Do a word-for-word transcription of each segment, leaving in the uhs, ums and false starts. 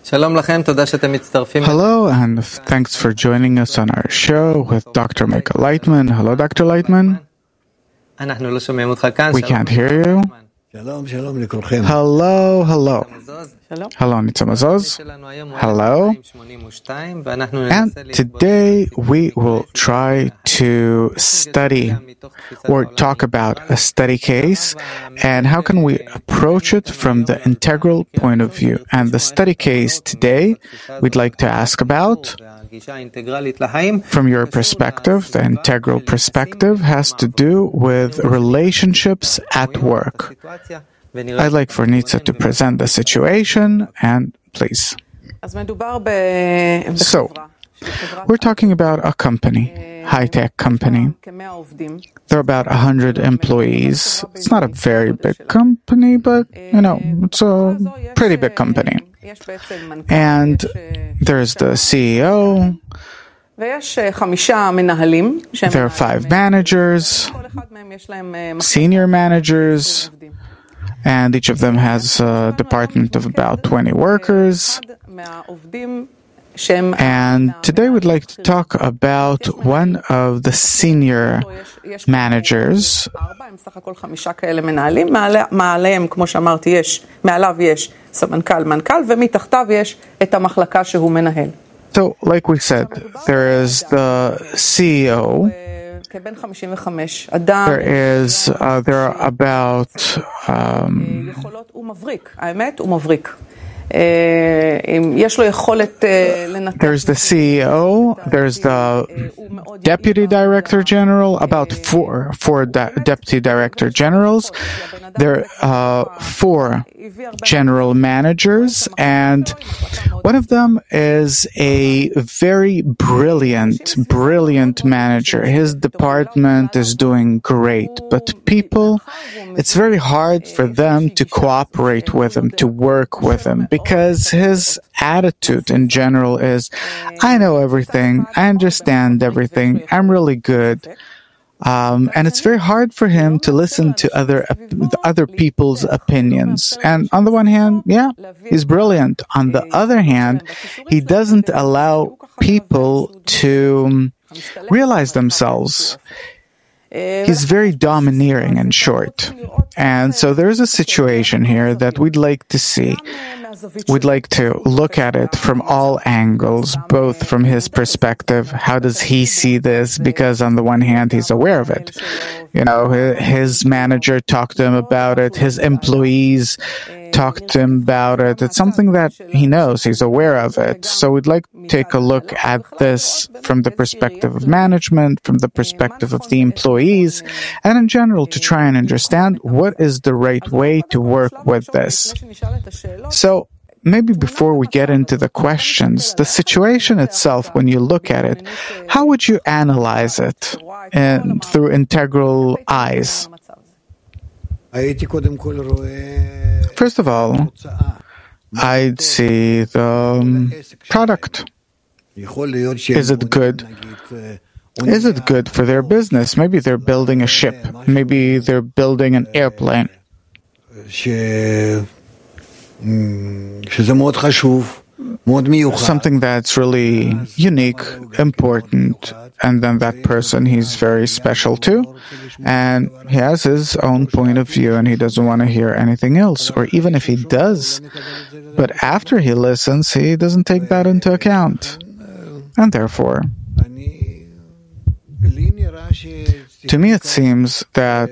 Hello, and thanks for joining us on our show with Doctor Michael Lightman. Hello, Doctor Lightman. We can't hear you. Hello, hello. Hello, Nitza Mazos. Hello. And today we will try to study or talk about a study case and how can we approach it from the integral point of view. And the study case today we'd like to ask about, from your perspective, the integral perspective has to do with relationships at work. I'd like for Nitza to present the situation, and please. So, we're talking about a company, high-tech company. There are about one hundred employees. It's not a very big company, but, you know, it's a pretty big company. And there's the C E O. There are five managers, senior managers, and each of them has a department of about twenty workers. And today we'd like to talk about one of the senior managers. So, like we said, there is the C E O. There is, uh, there are about, um, there's the C E O, there's the Deputy Director General, about four, four de- Deputy Director Generals. There are uh, four general managers, and one of them is a very brilliant, brilliant manager. His department is doing great, but people, it's very hard for them to cooperate with him, to work with him, because his attitude in general is, I know everything, I understand everything, I'm really good. Um, and it's very hard for him to listen to other uh, other people's opinions. And on the one hand, yeah, he's brilliant. On the other hand, he doesn't allow people to realize themselves. He's very domineering, in short. And so there's a situation here that we'd like to see. We'd like to look at it from all angles, both from his perspective, how does he see this? Because on the one hand, he's aware of it. You know, his manager talked to him about it, his employees talked to him about it. It's something that he knows, he's aware of it. So we'd like to take a look at this from the perspective of management, from the perspective of the employees, and in general to try and understand what is the right way to work with this. So maybe before we get into the questions, the situation itself, when you look at it, how would you analyze it in, through integral eyes? First of all, I'd see the um, product. Is it good? Is it good for their business? Maybe they're building a ship. Maybe they're building an airplane. Something that's really unique, important, and then that person, he's very special too, and he has his own point of view and he doesn't want to hear anything else, or even if he does, but after he listens, he doesn't take that into account. And therefore, to me it seems that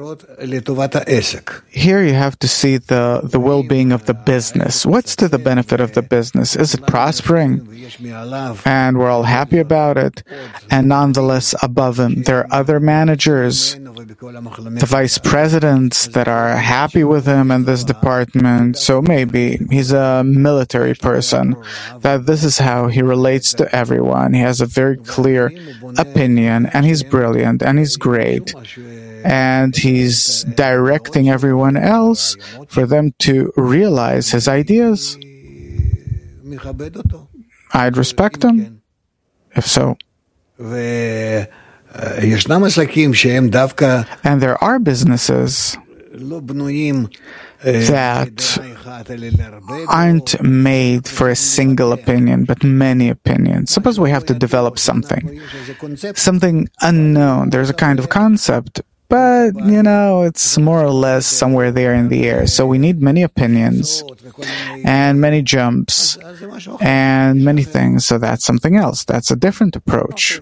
here you have to see the, the well-being of the business. What's to the benefit of the business? Is it prospering? And we're all happy about it. And nonetheless, above him, there are other managers, the vice presidents that are happy with him in this department. So maybe he's a military person, that this is how he relates to everyone. He has a very clear opinion, and he's brilliant, and he's great. And he's directing everyone else for them to realize his ideas. I'd respect him, if so. And there are businesses that aren't made for a single opinion, but many opinions. Suppose we have to develop something, something unknown. There's a kind of concept, but, you know, it's more or less somewhere there in the air. So we need many opinions and many jumps and many things. So that's something else. That's a different approach.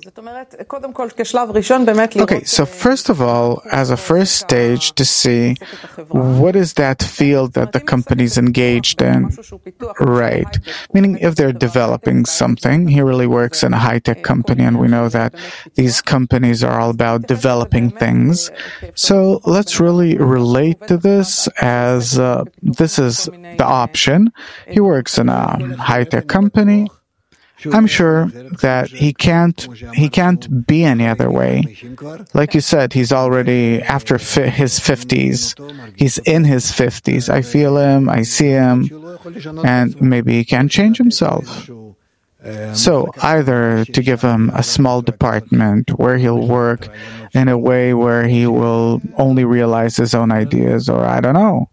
Okay, so first of all, as a first stage to see what is that field that the company's engaged in, right? Meaning if they're developing something, he really works in a high-tech company, and we know that these companies are all about developing things. So let's really relate to this as uh, this is the option. He works in a high-tech company. I'm sure that he can't he can't be any other way. Like you said, he's already after fi- his fifties. He's in his fifties. I feel him, I see him, and maybe he can't change himself. So either to give him a small department where he'll work in a way where he will only realize his own ideas, or I don't know.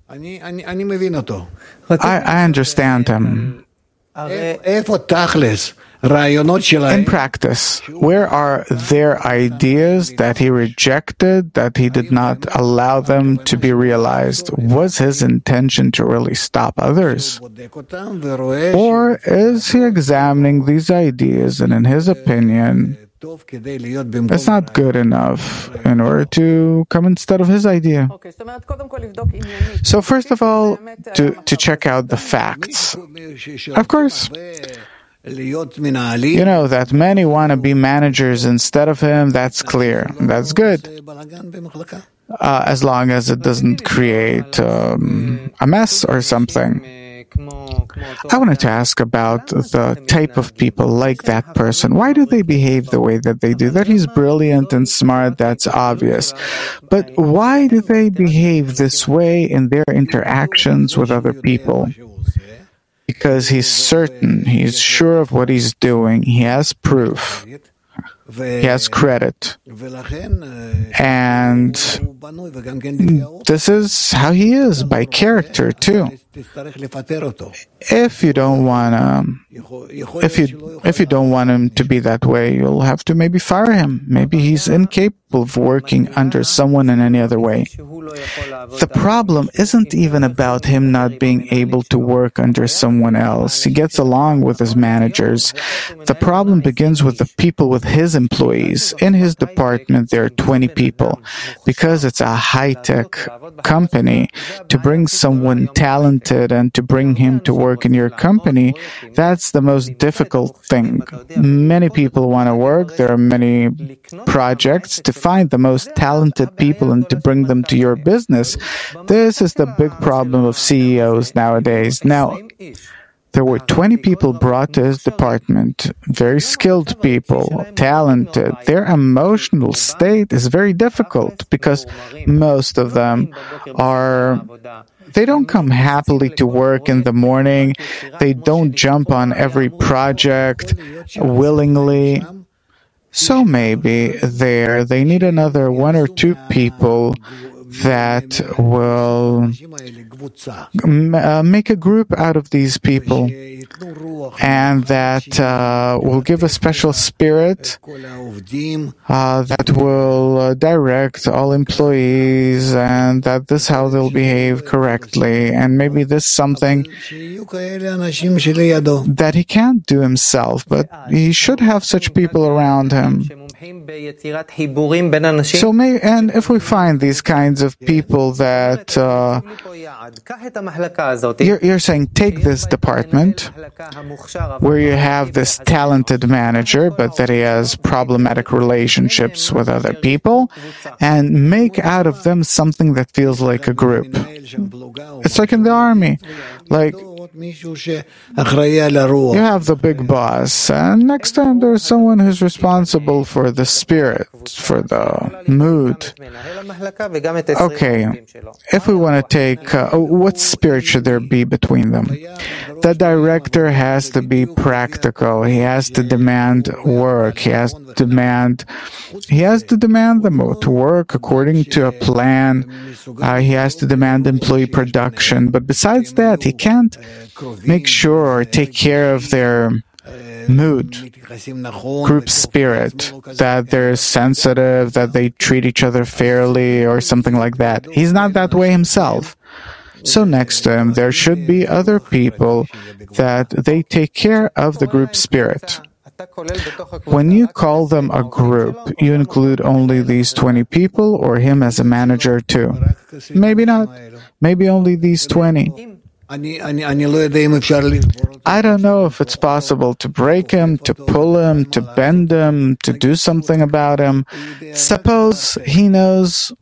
I, I understand him. In practice, where are their ideas that he rejected, that he did not allow them to be realized? Was his intention to really stop others? Or is he examining these ideas and, in his opinion, it's not good enough in order to come instead of his idea? So first of all, to, to check out the facts. Of course, you know that many want to be managers instead of him. That's clear. That's good. Uh, as long as it doesn't create um, a mess or something. I wanted to ask about the type of people like that person. Why do they behave the way that they do? That he's brilliant and smart, that's obvious. But why do they behave this way in their interactions with other people? Because he's certain, he's sure of what he's doing, he has proof, he has credit, and this is how he is, by character too. If you don't want um, if you if you don't want him to be that way, you'll have to maybe fire him. Maybe he's incapable of working under someone in any other way. The problem isn't even about him not being able to work under someone else. He gets along with his managers. The problem begins with the people, with his employees. In his department, there are twenty people. Because it's a high-tech company, to bring someone talented and to bring him to work in your company, that's the most difficult thing. Many people want to work. There are many projects to find the most talented people and to bring them to your business. This is the big problem of C E Os nowadays. Now, there were twenty people brought to his department, very skilled people, talented. Their emotional state is very difficult because most of them are, they don't come happily to work in the morning. They don't jump on every project willingly. So maybe there, they need another one or two people that will uh, make a group out of these people and that uh, will give a special spirit uh, that will uh, direct all employees, and that this is how they'll behave correctly. And maybe this is something that he can't do himself, but he should have such people around him. So, may, and if we find these kinds of people that uh, you're, you're saying, take this department where you have this talented manager, but that he has problematic relationships with other people, and make out of them something that feels like a group. It's like in the army. Like, You have the big boss, and next to him there's someone who's responsible for the spirit, for the mood. Okay, if we want to take, uh, what spirit should there be between them? The director has to be practical. He has to demand work. He has to demand, he has to demand them to work according to a plan. Uh, he has to demand employee production. But besides that, he can't make sure or take care of their mood, group spirit, that they're sensitive, that they treat each other fairly or something like that. He's not that way himself. So next to him, there should be other people that they take care of the group spirit. When you call them a group, you include only these twenty people or him as a manager too? Maybe not. Maybe only these twenty. I don't know if it's possible to break him, to pull him, to bend him, to do something about him. Suppose he knows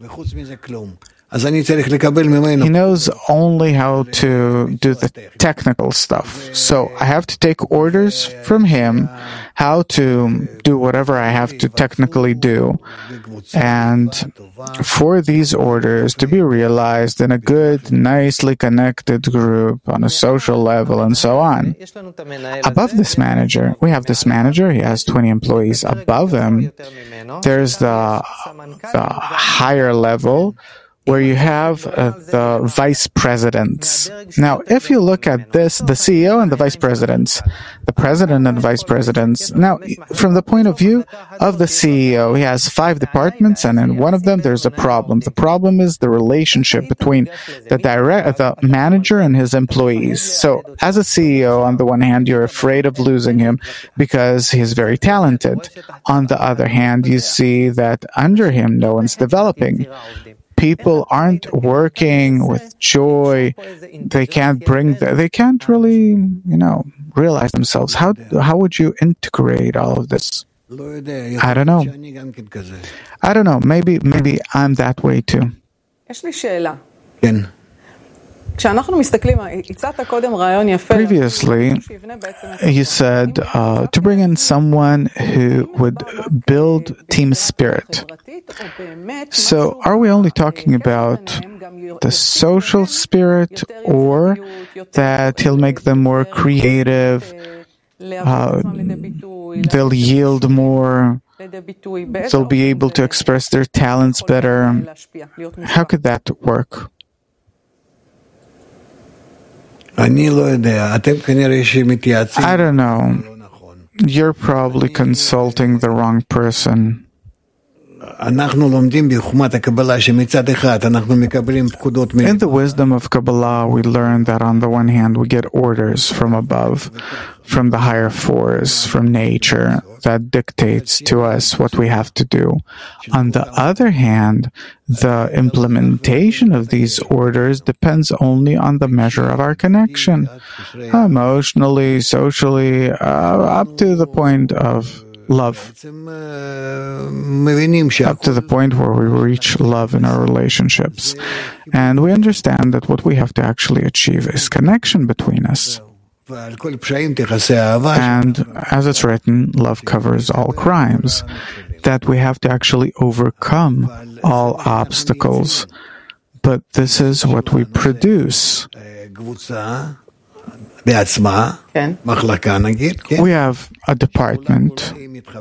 He knows only how to do the technical stuff. So I have to take orders from him how to do whatever I have to technically do. And for these orders to be realized in a good, nicely connected group on a social level and so on. Above this manager, we have this manager. He has twenty employees. Above him, there's the, the higher level, where you have uh, the vice presidents. Now, if you look at this, the C E O and the vice presidents, the president and vice presidents, now, from the point of view of the C E O, he has five departments, and in one of them, there's a problem. The problem is the relationship between the direct, the manager and his employees. So, as a C E O, on the one hand, you're afraid of losing him because he's very talented. On the other hand, you see that under him, no one's developing. People aren't working with joy. They can't bring, the, they can't really, you know, realize themselves. How how would you integrate all of this? I don't know. I don't know. Maybe maybe I'm that way too. Previously, you said uh, to bring in someone who would build team spirit. So, are we only talking about the social spirit, or that he'll make them more creative, uh, they'll yield more, they'll be able to express their talents better? How could that work? I don't know. You're probably consulting the wrong person. In the wisdom of Kabbalah, we learn that on the one hand, we get orders from above, from the higher force, from nature, that dictates to us what we have to do. On the other hand, the implementation of these orders depends only on the measure of our connection, emotionally, socially, uh, up to the point of love, up to the point where we reach love in our relationships. And we understand that what we have to actually achieve is connection between us. And as it's written, love covers all crimes, that we have to actually overcome all obstacles. But this is what we produce. We have a department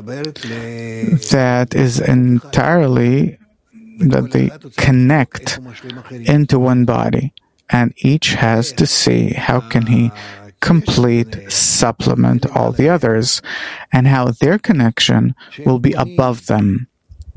that is entirely, that they connect into one body, and each has to see how can he complete, supplement all the others, and how their connection will be above them,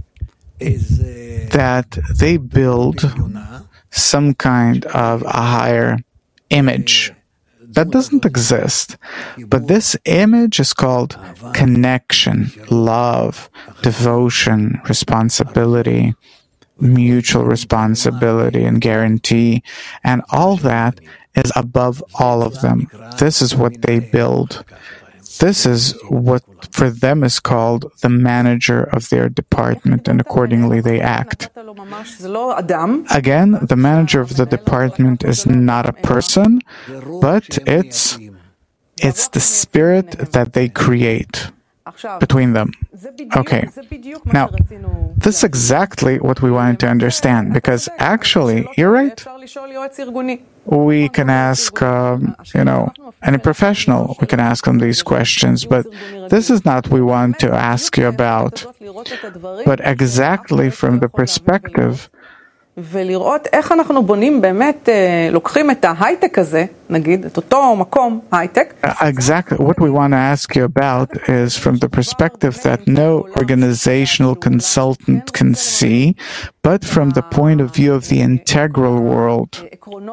that they build some kind of a higher image that doesn't exist. But this image is called connection, love, devotion, responsibility, mutual responsibility and guarantee, and all that is above all of them. This is what they build. this is what for them is called the manager of their department, and accordingly they act. Again, the manager of the department is not a person, but it's it's the spirit that they create between them. Okay. Now, this is exactly what we wanted to understand, because actually, you're right. We can ask, um, you know, any professional, we can ask them these questions, but this is not what we want to ask you about, but exactly from the perspective ולראות איך אנחנו בונים באמת, לוקחים את ההייטק הזה, נגיד, את אותו מקום, הייטק. Exactly. What we want to ask you about is from the perspective that no organizational consultant can see, but from the point of view of the integral world,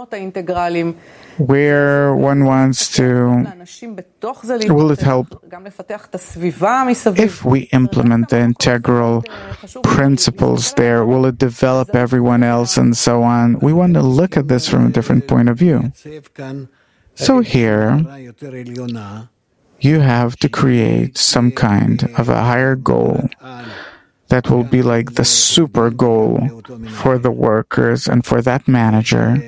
where one wants to, will it help if we implement the integral principles there? Will it develop everyone else and so on? We want to look at this from a different point of view. So here, you have to create some kind of a higher goal that will be like the super goal for the workers and for that manager,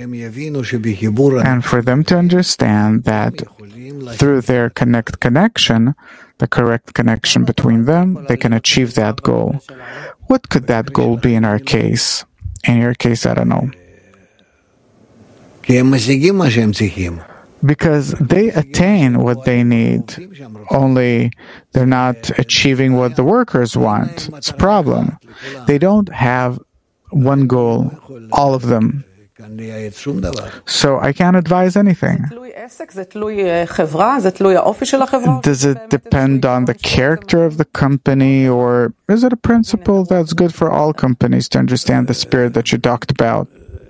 and for them to understand that through their connect connection, the correct connection between them, they can achieve that goal. What could that goal be in our case? In your case, I don't know. Because they attain what they need, only they're not achieving what the workers want. It's a problem. They don't have one goal, all of them. So I can't advise anything. Does it depend on the character of the company, or is it a principle that's good for all companies to understand the spirit that you talked about?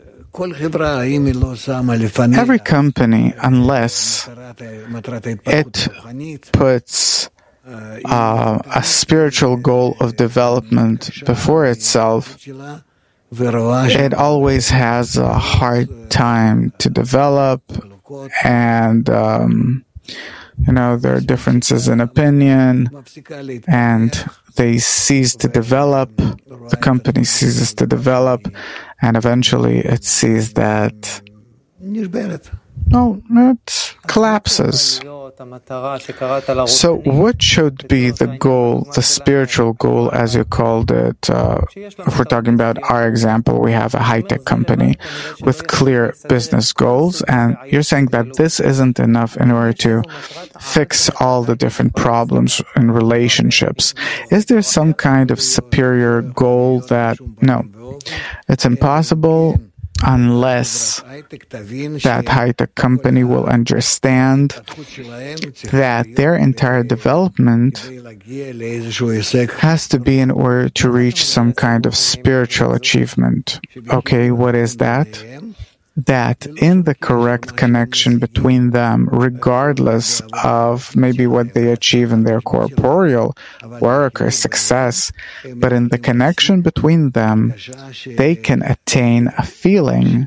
Every company, unless it puts uh, a spiritual goal of development before itself, it always has a hard time to develop, and um, you know, there are differences in opinion, and they cease to develop, the company ceases to develop, and eventually it sees that, no, it collapses. So what should be the goal, the spiritual goal, as you called it? Uh, if we're talking about our example, we have a high-tech company with clear business goals, and you're saying that this isn't enough in order to fix all the different problems in relationships. Is there some kind of superior goal that, no, it's impossible unless that high-tech company will understand that their entire development has to be in order to reach some kind of spiritual achievement. Okay, what is that? That in the correct connection between them, regardless of maybe what they achieve in their corporeal work or success, but in the connection between them, they can attain a feeling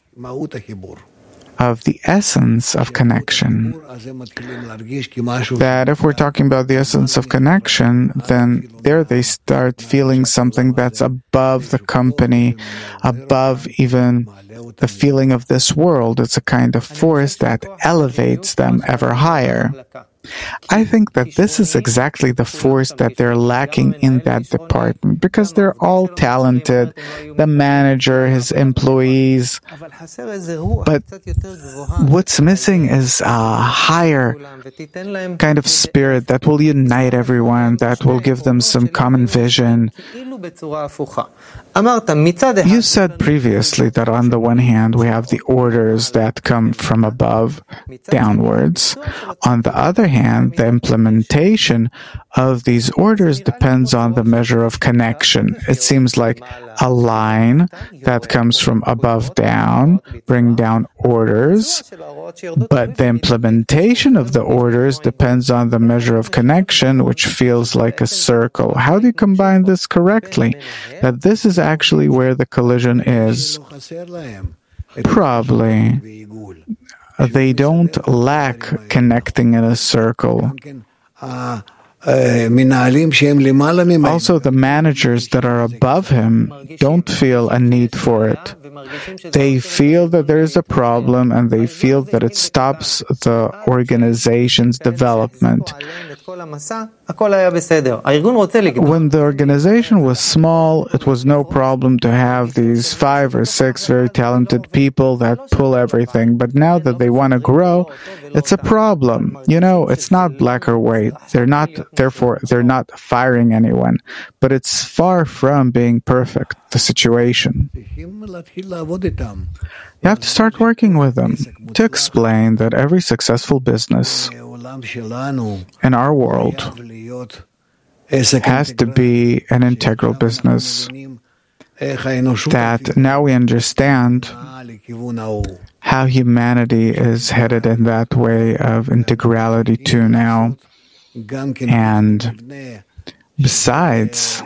of the essence of connection. That if we're talking about the essence of connection, then there they start feeling something that's above the company, above even the feeling of this world. It's a kind of force that elevates them ever higher. I think that this is exactly the force that they're lacking in that department, because they're all talented, the manager, his employees, but what's missing is a higher kind of spirit that will unite everyone, that will give them some common vision. You said previously that on the one hand we have the orders that come from above downwards. On the other hand, the implementation of these orders depends on the measure of connection. It seems like a line that comes from above down, bring down orders, but the implementation of the orders depends on the measure of connection, which feels like a circle. How do you combine this correctly? That this is actually where the collision is. Probably they don't lack connecting in a circle. Also, the managers that are above him don't feel a need for it. They feel that there is a problem and they feel that it stops the organization's development. When the organization was small, it was no problem to have these five or six very talented people that pull everything. But now that they want to grow, it's a problem. You know, it's not black or white. They're not, therefore, they're not firing anyone. But it's far from being perfect, the situation. You have to start working with them to explain that every successful business in our world has to be an integral business, that now we understand how humanity is headed in that way of integrality too now. And besides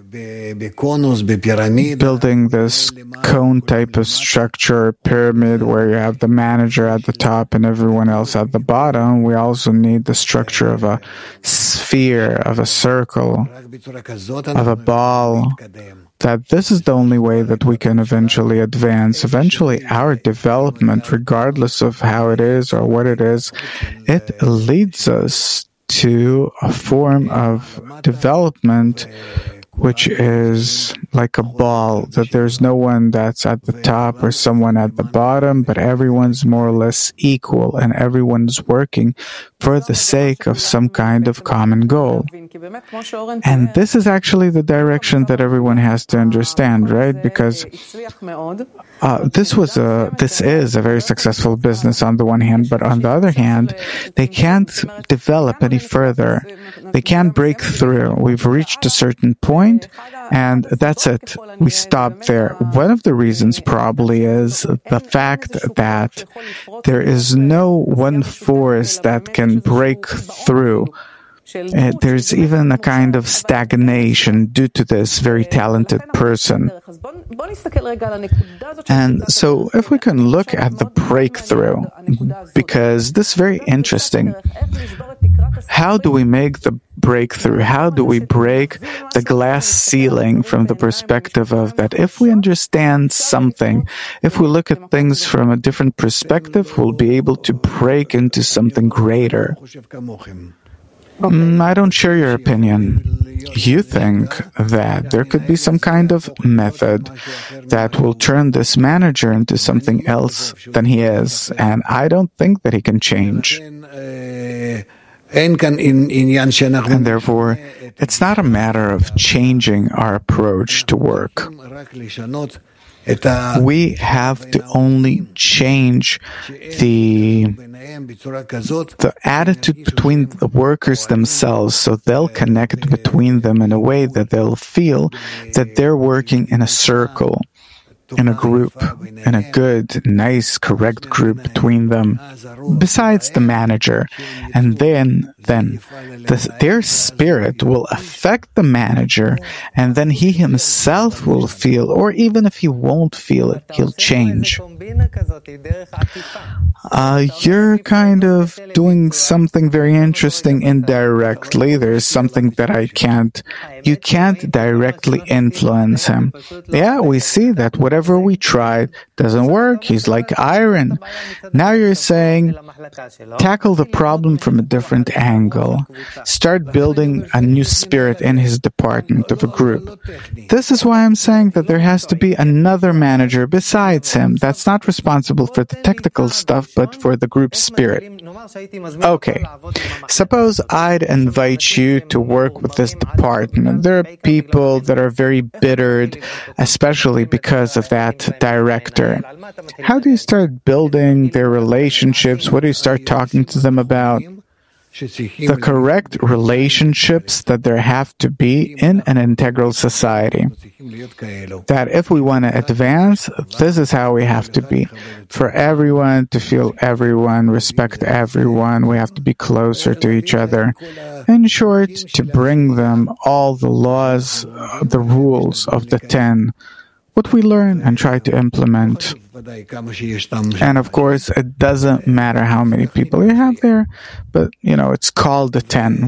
building this cone type of structure, pyramid, where you have the manager at the top and everyone else at the bottom, we also need the structure of a sphere, of a circle, of a ball, that this is the only way that we can eventually advance. Eventually, our development, regardless of how it is or what it is, it leads us to a form of development which is like a ball, that there's no one that's at the top or someone at the bottom, but everyone's more or less equal and everyone's working for the sake of some kind of common goal. And this is actually the direction that everyone has to understand, right? Because uh, this was a, this is a very successful business on the one hand, but on the other hand, they can't develop any further. They can't break through. We've reached a certain point, and that's it. We stop there. One of the reasons probably is the fact that there is no one force that can break through. Uh, there's even a kind of stagnation due to this very talented person. And so if we can look at the breakthrough, because this is very interesting. How do we make the breakthrough? How do we break the glass ceiling from the perspective of that if we understand something, if we look at things from a different perspective, we'll be able to break into something greater? Mm, I don't share your opinion. You think that there could be some kind of method that will turn this manager into something else than he is, and I don't think that he can change. And therefore, it's not a matter of changing our approach to work. We have to only change the, the attitude between the workers themselves, so they'll connect between them in a way that they'll feel that they're working in a circle, in a group, in a good, nice, correct group between them, besides the manager. And then, then the, their spirit will affect the manager, and then he himself will feel, or even if he won't feel it, he'll change. Uh, you're kind of doing something very interesting indirectly. There's something that I can't, you can't directly influence him. Yeah, we see that whatever we tried doesn't work. He's like iron. Now you're saying, tackle the problem from a different angle. Start building a new spirit in his department of a group. This is why I'm saying that there has to be another manager besides him that's not responsible for the technical stuff, but for the group spirit. Okay, suppose I'd invite you to work with this department. There are people that are very bittered, especially because of that director. How do you start building their relationships? What do you start talking to them about? The correct relationships that there have to be in an integral society. That if we want to advance, this is how we have to be. For everyone to feel everyone, respect everyone, we have to be closer to each other. In short, to bring them all the laws, the rules of the ten, what we learn and try to implement. And of course, it doesn't matter how many people you have there, but, you know, it's called the ten.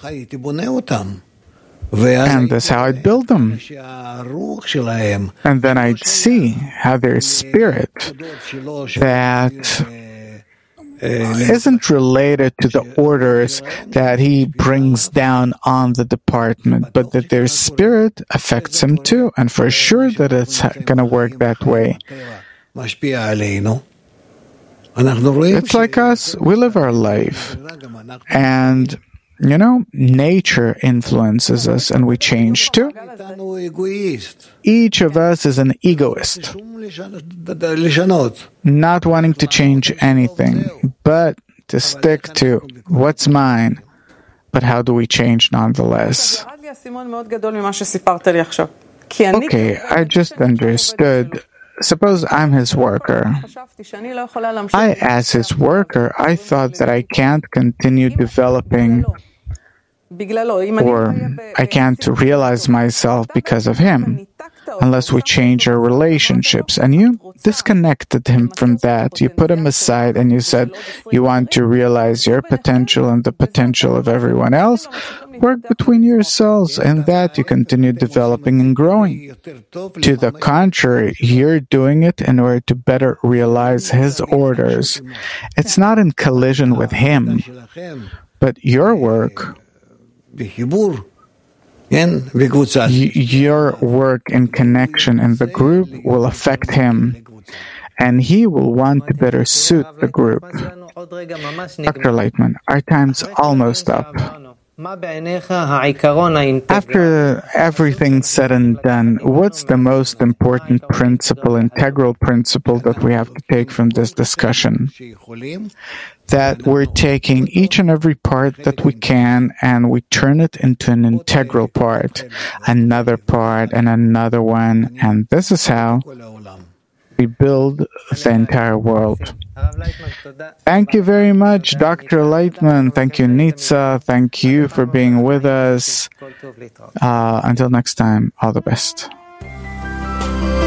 And that's how I'd build them. And then I'd see how their spirit that isn't related to the orders that he brings down on the department, but that their spirit affects him too, and for sure that it's going to work that way. It's like us, we live our life, and you know, nature influences us and we change too. Each of us is an egoist, not wanting to change anything, but to stick to what's mine. But how do we change nonetheless? Okay, I just understood. Suppose I'm his worker. I, as his worker, I thought that I can't continue developing, or I can't realize myself because of him, unless we change our relationships. And you disconnected him from that. You put him aside and you said you want to realize your potential and the potential of everyone else. Work between yourselves, and that you continue developing and growing. To the contrary, you're doing it in order to better realize his orders. It's not in collision with him, but your work, your work in connection in the group will affect him, and he will want to better suit the group. Doctor Lightman, our time's almost up. After everything's said and done, what's the most important principle, integral principle that we have to take from this discussion? That we're taking each and every part that we can and we turn it into an integral part, another part and another one, and this is how we build the entire world. Thank you very much, Doctor Lightman. Thank you, Nitza. Thank you for being with us. Uh, until next time, all the best.